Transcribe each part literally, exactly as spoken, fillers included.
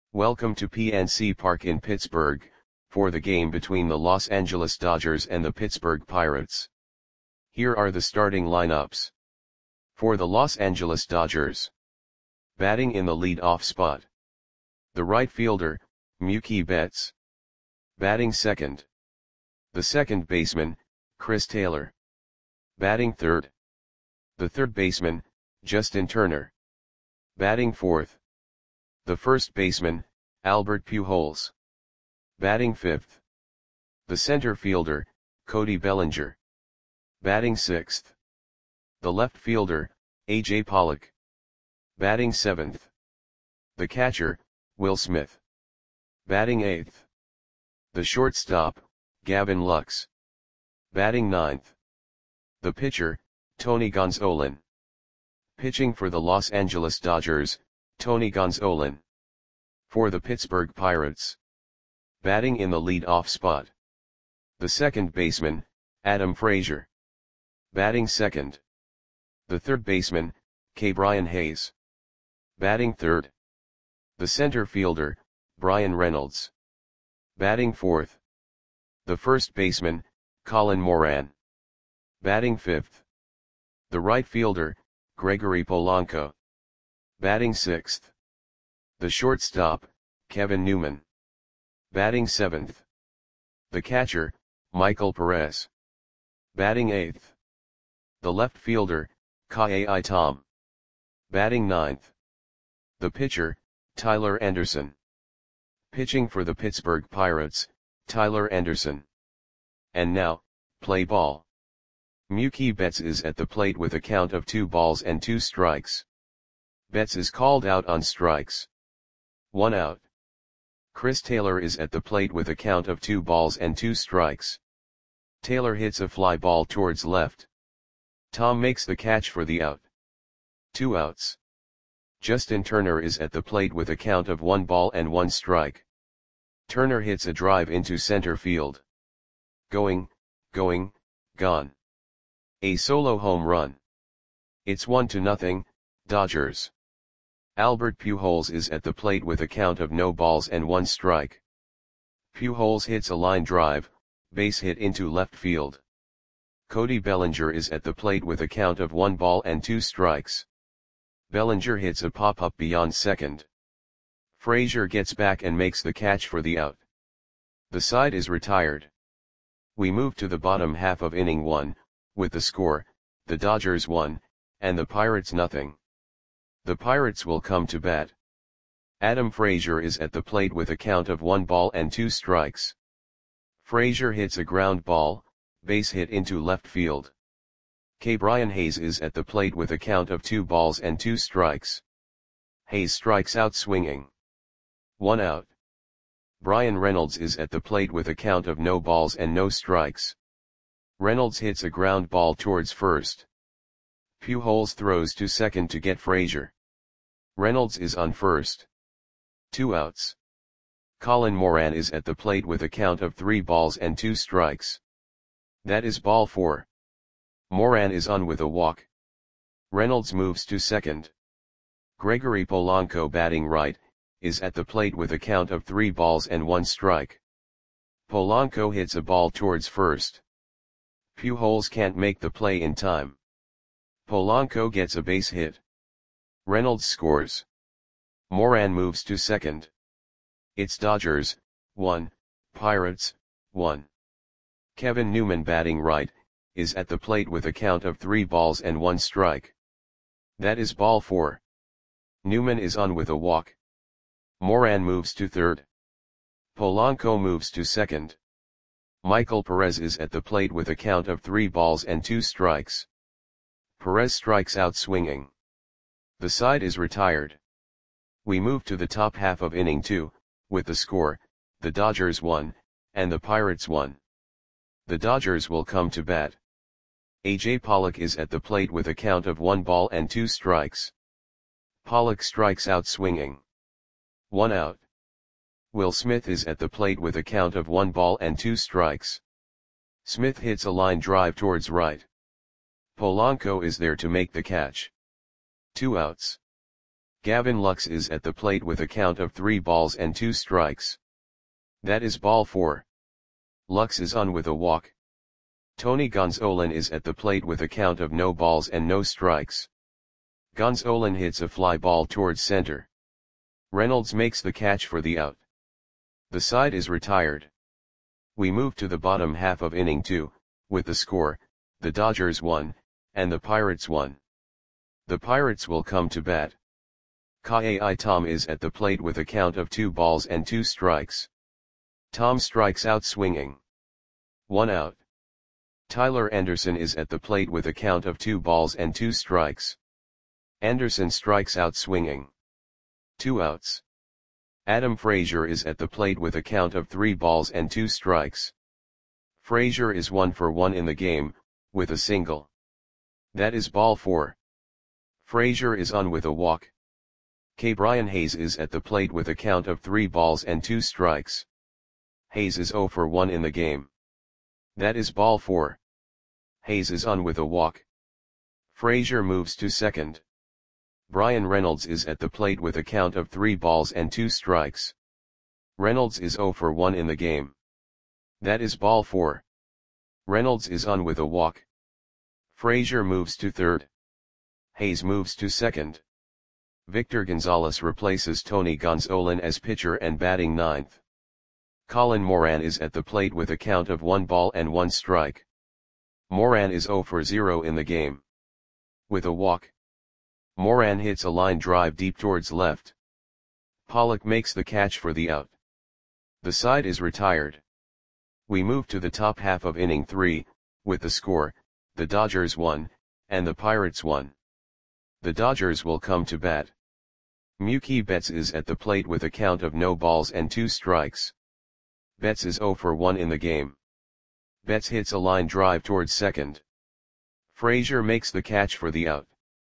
Welcome to P N C Park in Pittsburgh, for the game between the Los Angeles Dodgers and the Pittsburgh Pirates. Here are the starting lineups. For the Los Angeles Dodgers. Batting in the lead-off spot. The right fielder, Mookie Betts. Batting second. The second baseman, Chris Taylor. Batting third. The third baseman, Justin Turner. Batting fourth. The first baseman, Albert Pujols. Batting fifth. The center fielder, Cody Bellinger. Batting sixth. The left fielder, A J Pollock. Batting seventh. The catcher, Will Smith. Batting eighth. The shortstop, Gavin Lux. Batting ninth. The pitcher, Tony Gonsolin. Pitching for the Los Angeles Dodgers, Tony Gonsolin. For the Pittsburgh Pirates. Batting in the lead-off spot. The second baseman, Adam Frazier. Batting second. The third baseman, Ke'Bryan Hayes. Batting third. The center fielder, Bryan Reynolds. Batting fourth. The first baseman, Colin Moran. Batting fifth. The right fielder, Gregory Polanco. Batting sixth. The shortstop, Kevin Newman. Batting seventh. The catcher, Michael Perez. Batting eighth. The left fielder, Ka'ai Tom. Batting ninth. The pitcher, Tyler Anderson. Pitching for the Pittsburgh Pirates, Tyler Anderson. And now, play ball. Mookie Betts is at the plate with a count of two balls and two strikes. Betts is called out on strikes. One out. Chris Taylor is at the plate with a count of two balls and two strikes. Taylor hits a fly ball towards left. Tom makes the catch for the out. Two outs. Justin Turner is at the plate with a count of one ball and one strike. Turner hits a drive into center field. Going, going, gone. A solo home run. It's one to nothing, Dodgers. Albert Pujols is at the plate with a count of no balls and one strike. Pujols hits a line drive, base hit into left field. Cody Bellinger is at the plate with a count of one ball and two strikes. Bellinger hits a pop-up beyond second. Frazier gets back and makes the catch for the out. The side is retired. We move to the bottom half of inning one, with the score, the Dodgers one, and the Pirates nothing. The Pirates will come to bat. Adam Frazier is at the plate with a count of one ball and two strikes. Frazier hits a ground ball, base hit into left field. Ke'Bryan Hayes is at the plate with a count of two balls and two strikes. Hayes strikes out swinging. One out. Bryan Reynolds is at the plate with a count of no balls and no strikes. Reynolds hits a ground ball towards first. Pujols throws to second to get Frazier. Reynolds is on first. Two outs. Colin Moran is at the plate with a count of three balls and two strikes. That is ball four. Moran is on with a walk. Reynolds moves to second. Gregory Polanco, batting right, is at the plate with a count of three balls and one strike. Polanco hits a ball towards first. Pujols can't make the play in time. Polanco gets a base hit. Reynolds scores. Moran moves to second. It's Dodgers, one, Pirates, one. Kevin Newman, batting right, is at the plate with a count of three balls and one strike. That is ball four. Newman is on with a walk. Moran moves to third. Polanco moves to second. Michael Perez is at the plate with a count of three balls and two strikes. Perez strikes out swinging. The side is retired. We move to the top half of inning two, with the score, the Dodgers one, and the Pirates one. The Dodgers will come to bat. A J Pollock is at the plate with a count of one ball and two strikes. Pollock strikes out swinging. One out. Will Smith is at the plate with a count of one ball and two strikes. Smith hits a line drive towards right. Polanco is there to make the catch. Two outs. Gavin Lux is at the plate with a count of three balls and two strikes. That is ball four. Lux is on with a walk. Tony Gonzolin is at the plate with a count of no balls and no strikes. Gonzolin hits a fly ball towards center. Reynolds makes the catch for the out. The side is retired. We move to the bottom half of inning two, with the score, the Dodgers won, and the Pirates won. The Pirates will come to bat. Kei Tom is at the plate with a count of two balls and two strikes. Tom strikes out swinging. One out. Tyler Anderson is at the plate with a count of two balls and two strikes. Anderson strikes out swinging. Two outs. Adam Frazier is at the plate with a count of three balls and two strikes. Frazier is one for one in the game, with a single. That is ball four. Frazier is on with a walk. K. Brian Hayes is at the plate with a count of three balls and two strikes. Hayes is zero for one in the game. That is ball four. Hayes is on with a walk. Frazier moves to second. Brian Reynolds is at the plate with a count of three balls and two strikes. Reynolds is zero for one in the game. That is ball four. Reynolds is on with a walk. Frazier moves to third. Hayes moves to second. Victor Gonzalez replaces Tony Gonzolin as pitcher and batting ninth. Colin Moran is at the plate with a count of one ball and one strike. Moran is zero for zero in the game. With a walk. Moran hits a line drive deep towards left. Pollock makes the catch for the out. The side is retired. We move to the top half of inning three, with the score, the Dodgers won, and the Pirates won. The Dodgers will come to bat. Mookie Betts is at the plate with a count of no balls and two strikes. Betts is zero for one in the game. Betts hits a line drive towards second. Frazier makes the catch for the out.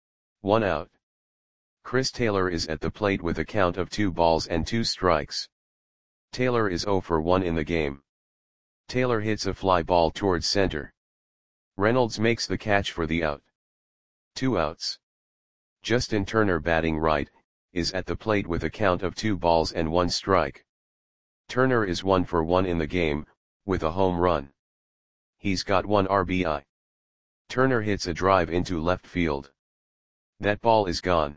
One out. Chris Taylor is at the plate with a count of two balls and two strikes. Taylor is zero for one in the game. Taylor hits a fly ball towards center. Reynolds makes the catch for the out. Two outs. Justin Turner, batting right, is at the plate with a count of two balls and one strike. Turner is one for one in the game, with a home run. He's got one R B I. Turner hits a drive into left field. That ball is gone.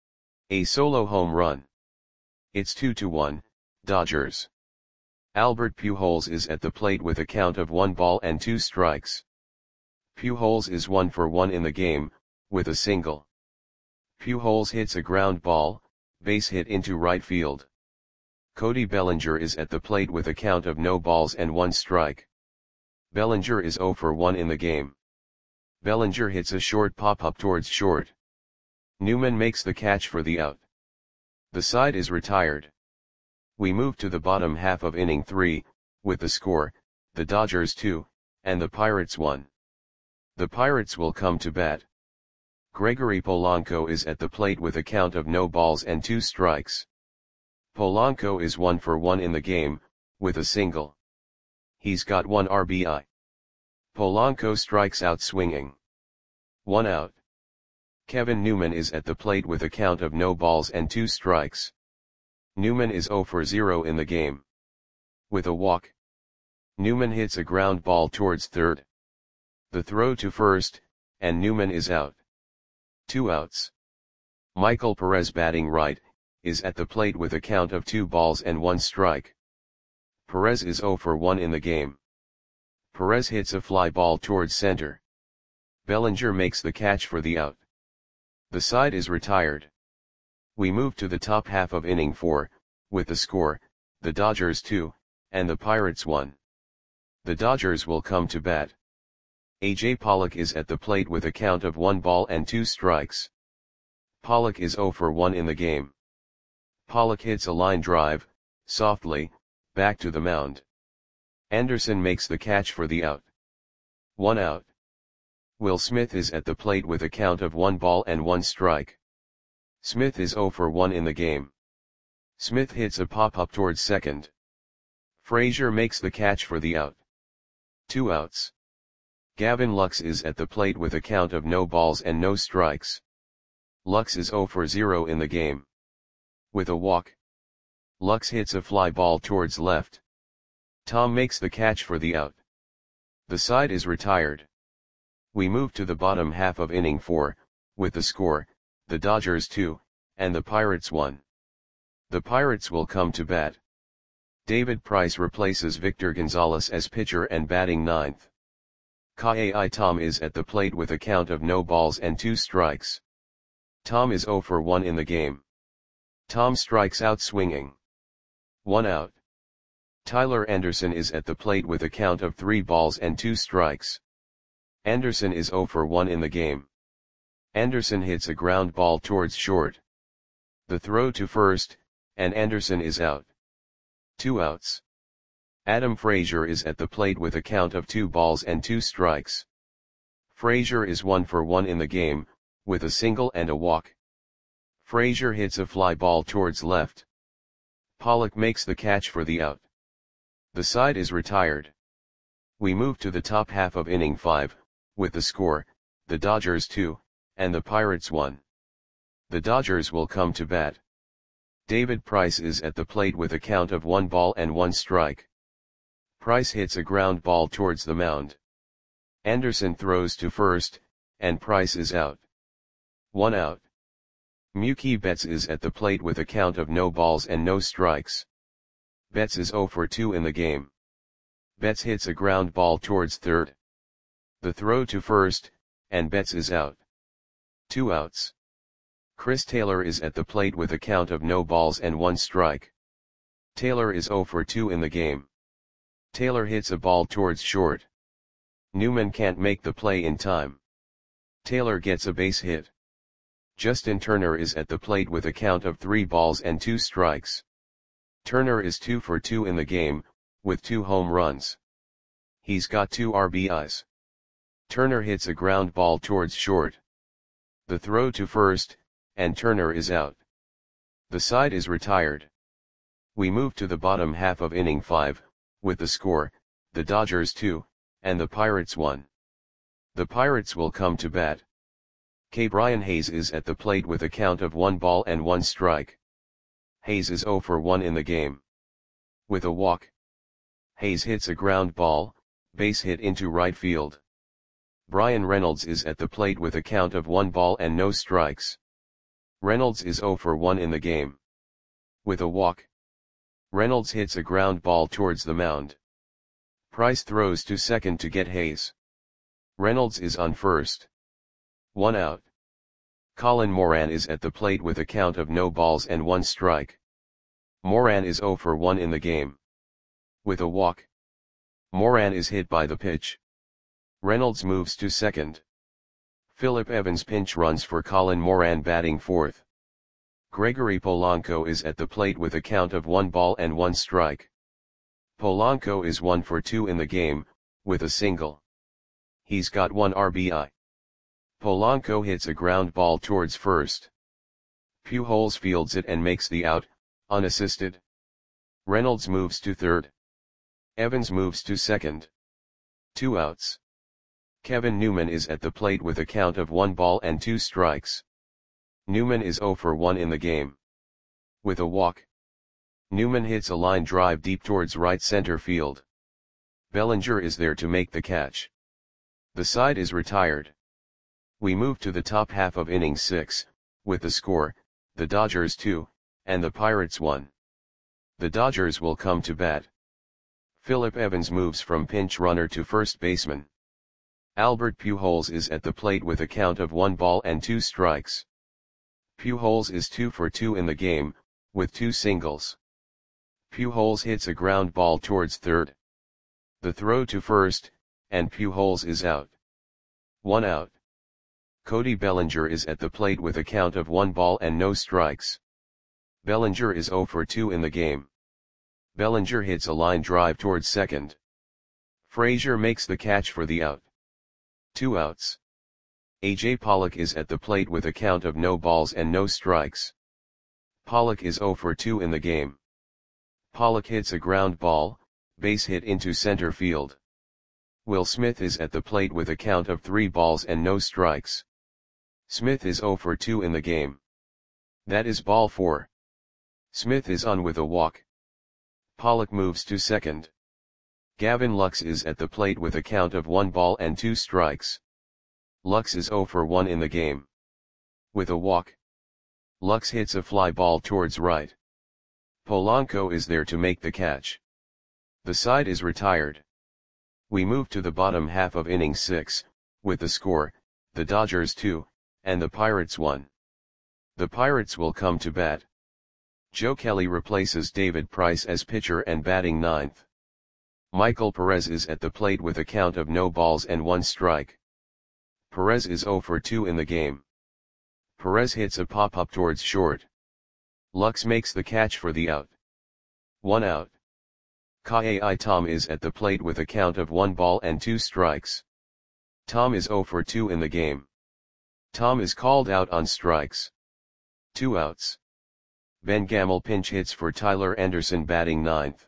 A solo home run. It's two to one, Dodgers. Albert Pujols is at the plate with a count of one ball and two strikes. Pujols is one for one in the game, with a single. Pujols hits a ground ball, base hit into right field. Cody Bellinger is at the plate with a count of no balls and one strike. Bellinger is zero for one in the game. Bellinger hits a short pop-up towards short. Newman makes the catch for the out. The side is retired. We move to the bottom half of inning three, with the score, the Dodgers two, and the Pirates one. The Pirates will come to bat. Gregory Polanco is at the plate with a count of no balls and two strikes. Polanco is one for one in the game, with a single. He's got one R B I. Polanco strikes out swinging. One out. Kevin Newman is at the plate with a count of no balls and two strikes. Newman is zero for zero in the game. With a walk. Newman hits a ground ball towards third. The throw to first, and Newman is out. Two outs. Michael Perez, batting right, is at the plate with a count of two balls and one strike. Perez is zero for one in the game. Perez hits a fly ball towards center. Bellinger makes the catch for the out. The side is retired. We move to the top half of inning four, with the score, the Dodgers two, and the Pirates one. The Dodgers will come to bat. A J Pollock is at the plate with a count of one ball and two strikes. Pollock is zero for one in the game. Pollock hits a line drive, softly, back to the mound. Anderson makes the catch for the out. One out. Will Smith is at the plate with a count of one ball and one strike. Smith is zero for one in the game. Smith hits a pop-up towards second. Frazier makes the catch for the out. Two outs. Gavin Lux is at the plate with a count of no balls and no strikes. Lux is zero for zero in the game. With a walk, Lux hits a fly ball towards left. Tom makes the catch for the out. The side is retired. We move to the bottom half of inning four, with the score, the Dodgers two, and the Pirates one. The Pirates will come to bat. David Price replaces Victor Gonzalez as pitcher and batting ninth. Kai Tom is at the plate with a count of no balls and two strikes. Tom is zero for one in the game. Tom strikes out swinging. One out. Tyler Anderson is at the plate with a count of three balls and two strikes. Anderson is zero for one in the game. Anderson hits a ground ball towards short. The throw to first, and Anderson is out. Two outs. Adam Frazier is at the plate with a count of two balls and two strikes. Frazier is one for one in the game, with a single and a walk. Frazier hits a fly ball towards left. Pollock makes the catch for the out. The side is retired. We move to the top half of inning five, with the score, the Dodgers two, and the Pirates one. The Dodgers will come to bat. David Price is at the plate with a count of one ball and one strike. Price hits a ground ball towards the mound. Anderson throws to first, and Price is out. One out. Mookie Betts is at the plate with a count of no balls and no strikes. Betts is zero for two in the game. Betts hits a ground ball towards third. The throw to first, and Betts is out. Two outs. Chris Taylor is at the plate with a count of no balls and one strike. Taylor is zero for two in the game. Taylor hits a ball towards short. Newman can't make the play in time. Taylor gets a base hit. Justin Turner is at the plate with a count of three balls and two strikes. Turner is two for two in the game, with two home runs. He's got two R B Is. Turner hits a ground ball towards short. The throw to first, and Turner is out. The side is retired. We move to the bottom half of inning five, with the score, the Dodgers two, and the Pirates one. The Pirates will come to bat. K. Brian Hayes is at the plate with a count of one ball and one strike. Hayes is zero for one in the game. With a walk, Hayes hits a ground ball, base hit into right field. Brian Reynolds is at the plate with a count of one ball and no strikes. Reynolds is zero for one in the game. With a walk, Reynolds hits a ground ball towards the mound. Price throws to second to get Hayes. Reynolds is on first. One out. Colin Moran is at the plate with a count of no balls and one strike. Moran is zero for one in the game. With a walk, Moran is hit by the pitch. Reynolds moves to second. Philip Evans pinch runs for Colin Moran batting fourth. Gregory Polanco is at the plate with a count of one ball and one strike. Polanco is one for two in the game, with a single. He's got one R B I. Polanco hits a ground ball towards first. Pujols fields it and makes the out, unassisted. Reynolds moves to third. Evans moves to second. Two outs. Kevin Newman is at the plate with a count of one ball and two strikes. Newman is zero for one in the game. With a walk, Newman hits a line drive deep towards right center field. Bellinger is there to make the catch. The side is retired. We move to the top half of inning six, with the score, the Dodgers two, and the Pirates one. The Dodgers will come to bat. Philip Evans moves from pinch runner to first baseman. Albert Pujols is at the plate with a count of one ball and two strikes. Pujols is two for two in the game, with two singles. Pujols hits a ground ball towards third. The throw to first, and Pujols is out. One out. Cody Bellinger is at the plate with a count of one ball and no strikes. Bellinger is zero for two in the game. Bellinger hits a line drive towards second. Frazier makes the catch for the out. Two outs. A J Pollock is at the plate with a count of no balls and no strikes. Pollock is zero for two in the game. Pollock hits a ground ball, base hit into center field. Will Smith is at the plate with a count of three balls and no strikes. Smith is zero for two in the game. That is ball four. Smith is on with a walk. Pollock moves to second. Gavin Lux is at the plate with a count of one ball and two strikes. Lux is zero for one in the game. With a walk, Lux hits a fly ball towards right. Polanco is there to make the catch. The side is retired. We move to the bottom half of inning six, with the score, the Dodgers two, and the Pirates one. The Pirates will come to bat. Joe Kelly replaces David Price as pitcher and batting ninth. Michael Perez is at the plate with a count of no balls and one strike. Perez is zero for two in the game. Perez hits a pop-up towards short. Lux makes the catch for the out. One out. Ka'ai Tom is at the plate with a count of one ball and two strikes. Tom is zero for two in the game. Tom is called out on strikes. Two outs. Ben Gamel pinch hits for Tyler Anderson batting ninth.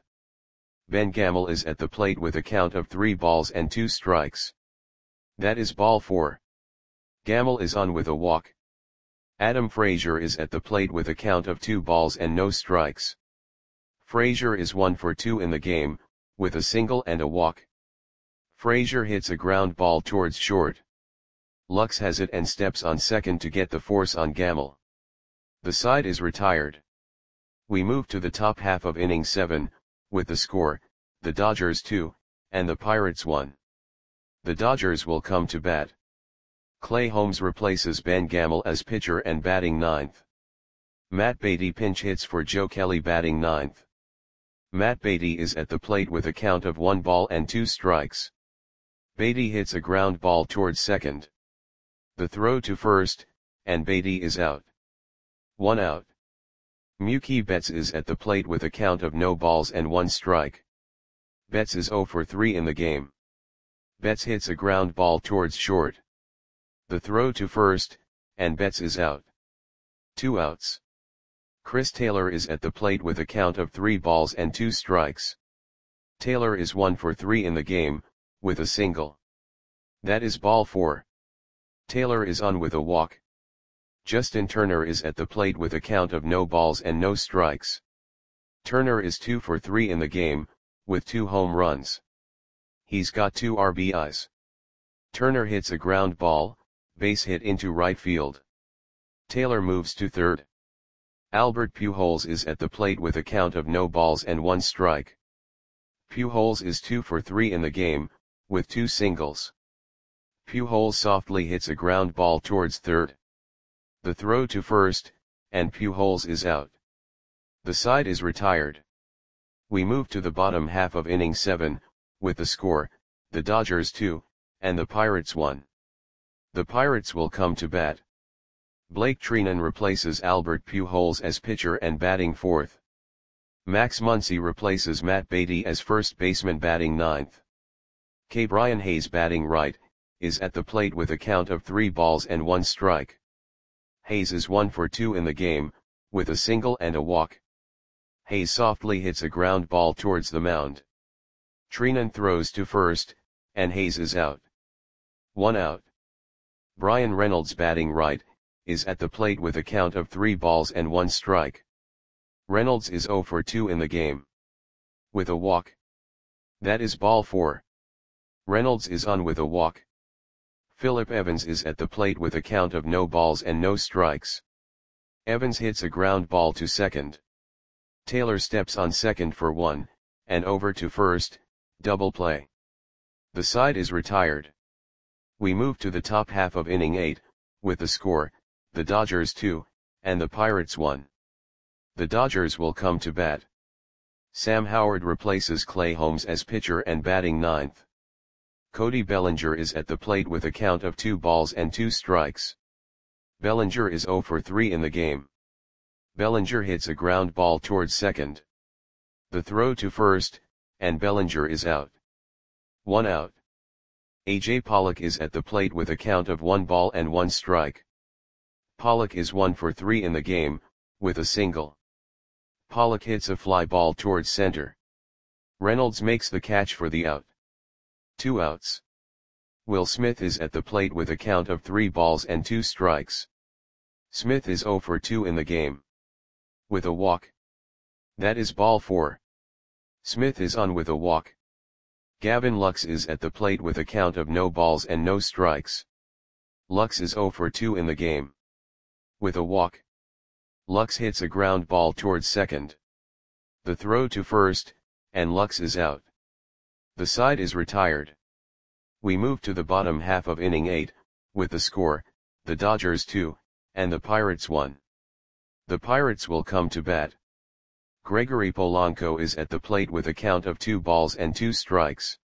Ben Gamel is at the plate with a count of three balls and two strikes. That is ball four. Gamel is on with a walk. Adam Frazier is at the plate with a count of two balls and no strikes. Frazier is one for two in the game, with a single and a walk. Frazier hits a ground ball towards short. Lux has it and steps on second to get the force on Gamel. The side is retired. We move to the top half of inning seven, with the score, the Dodgers two, and the Pirates one. The Dodgers will come to bat. Clay Holmes replaces Ben Gamel as pitcher and batting ninth. Matt Beatty pinch hits for Joe Kelly batting ninth. Matt Beatty is at the plate with a count of one ball and two strikes. Beatty hits a ground ball towards second. The throw to first, and Beatty is out. One out. Mookie Betts is at the plate with a count of no balls and one strike. Betts is zero for three in the game. Betts hits a ground ball towards short. The throw to first, and Betts is out. Two outs. Chris Taylor is at the plate with a count of three balls and two strikes. Taylor is one for three in the game, with a single. That is ball four. Taylor is on with a walk. Justin Turner is at the plate with a count of no balls and no strikes. Turner is two for three in the game, with two home runs. He's got two R B Is. Turner hits a ground ball, base hit into right field. Taylor moves to third. Albert Pujols is at the plate with a count of no balls and one strike. Pujols is two for three in the game, with two singles. Pujols softly hits a ground ball towards third. The throw to first, and Pujols is out. The side is retired. We move to the bottom half of inning seven, with the score, the Dodgers two, and the Pirates one. The Pirates will come to bat. Blake Treinen replaces Albert Pujols as pitcher and batting fourth. Max Muncy replaces Matt Beatty as first baseman batting ninth. K. Brian Hayes batting right, is at the plate with a count of three balls and one strike. Hayes is one for two in the game, with a single and a walk. Hayes softly hits a ground ball towards the mound. Treinen throws to first, and Hayes is out. One out. Brian Reynolds batting right, is at the plate with a count of three balls and one strike. Reynolds is zero for two in the game. With a walk. That is ball four. Reynolds is on with a walk. Phillip Evans is at the plate with a count of no balls and no strikes. Evans hits a ground ball to second. Taylor steps on second for one, and over to first, double play. The side is retired. We move to the top half of inning eight, with the score, the Dodgers two, and the Pirates one. The Dodgers will come to bat. Sam Howard replaces Clay Holmes as pitcher and batting ninth. Cody Bellinger is at the plate with a count of two balls and two strikes. Bellinger is zero for three in the game. Bellinger hits a ground ball towards second. The throw to first, and Bellinger is out. One out. A J Pollock is at the plate with a count of one ball and one strike. Pollock is one for three in the game, with a single. Pollock hits a fly ball towards center. Reynolds makes the catch for the out. Two outs. Will Smith is at the plate with a count of three balls and two strikes. Smith is zero for two in the game. With a walk. That is ball four. Smith is on with a walk. Gavin Lux is at the plate with a count of no balls and no strikes. Lux is zero for two in the game. With a walk. Lux hits a ground ball towards second. The throw to first, and Lux is out. The side is retired. We move to the bottom half of inning eight, with the score, the Dodgers two, and the Pirates one. The Pirates will come to bat. Gregory Polanco is at the plate with a count of two balls and two strikes.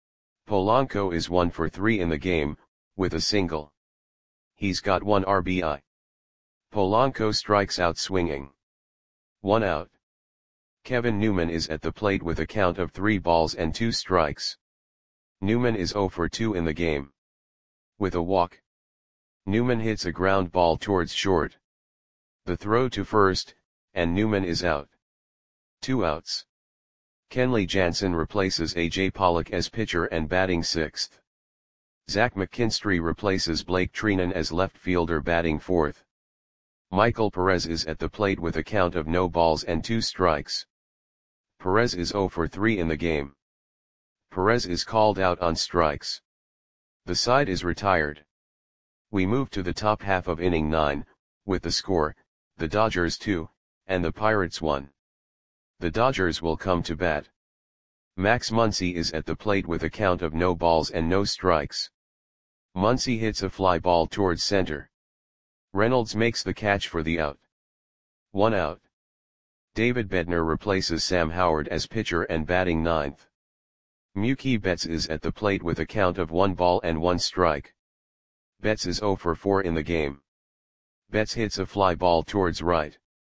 Polanco is one for three in the game, with a single. He's got one R B I. Polanco strikes out swinging. One out. Kevin Newman is at the plate with a count of three balls and two strikes. Newman is zero for two in the game. With a walk. Newman hits a ground ball towards short. The throw to first, and Newman is out. Two outs. Kenley Jansen replaces A J Pollock as pitcher and batting sixth. Zach McKinstry replaces Blake Treinen as left fielder batting fourth. Michael Perez is at the plate with a count of no balls and two strikes. Perez is zero for three in the game. Perez is called out on strikes. The side is retired. We move to the top half of inning nine, with the score, the Dodgers two, and the Pirates one. The Dodgers will come to bat. Max Muncy is at the plate with a count of no balls and no strikes. Muncy hits a fly ball towards center. Reynolds makes the catch for the out. One out. David Bednar replaces Sam Howard as pitcher and batting ninth. Mookie Betts is at the plate with a count of one ball and one strike. Betts is zero for four in the game. Betts hits a fly ball towards right.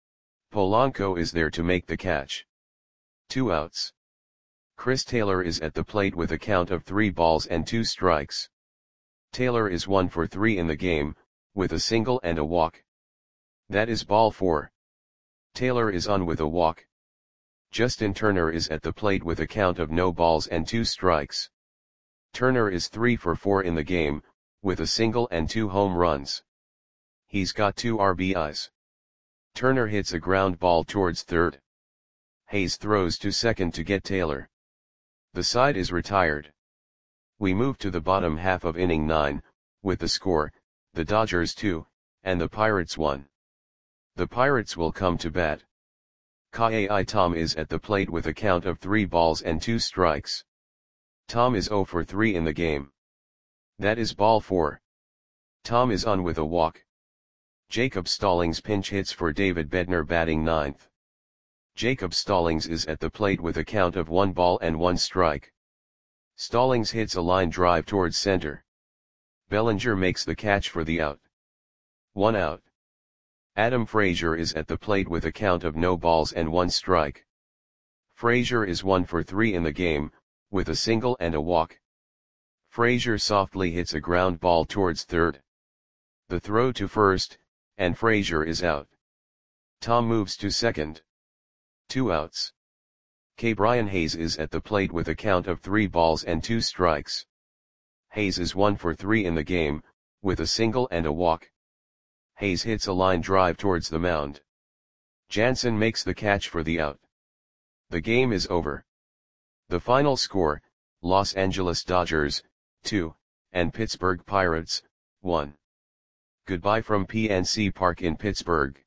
Polanco is there to make the catch. Two outs. Chris Taylor is at the plate with a count of three balls and two strikes. Taylor is one for three in the game, with a single and a walk. That is ball four. Taylor is on with a walk. Justin Turner is at the plate with a count of no balls and two strikes. Turner is three for four in the game, with a single and two home runs. He's got two R B Is. Turner hits a ground ball towards third. Hayes throws to second to get Taylor. The side is retired. We move to the bottom half of inning nine, with the score, the Dodgers two, and the Pirates one. The Pirates will come to bat. Ka'ai Tom is at the plate with a count of three balls and two strikes. Tom is zero for three in the game. That is ball four. Tom is on with a walk. Jacob Stallings pinch hits for David Bednar batting ninth. Jacob Stallings is at the plate with a count of one ball and one strike. Stallings hits a line drive towards center. Bellinger makes the catch for the out. One out. Adam Frazier is at the plate with a count of no balls and one strike. Frazier is one for three in the game, with a single and a walk. Frazier softly hits a ground ball towards third. The throw to first, and Frazier is out. Tom moves to second. Two outs. K. Brian Hayes is at the plate with a count of three balls and two strikes. Hayes is one for three in the game, with a single and a walk. Hayes hits a line drive towards the mound. Jansen makes the catch for the out. The game is over. The final score, Los Angeles Dodgers, two, and Pittsburgh Pirates, one. Goodbye from P N C Park in Pittsburgh.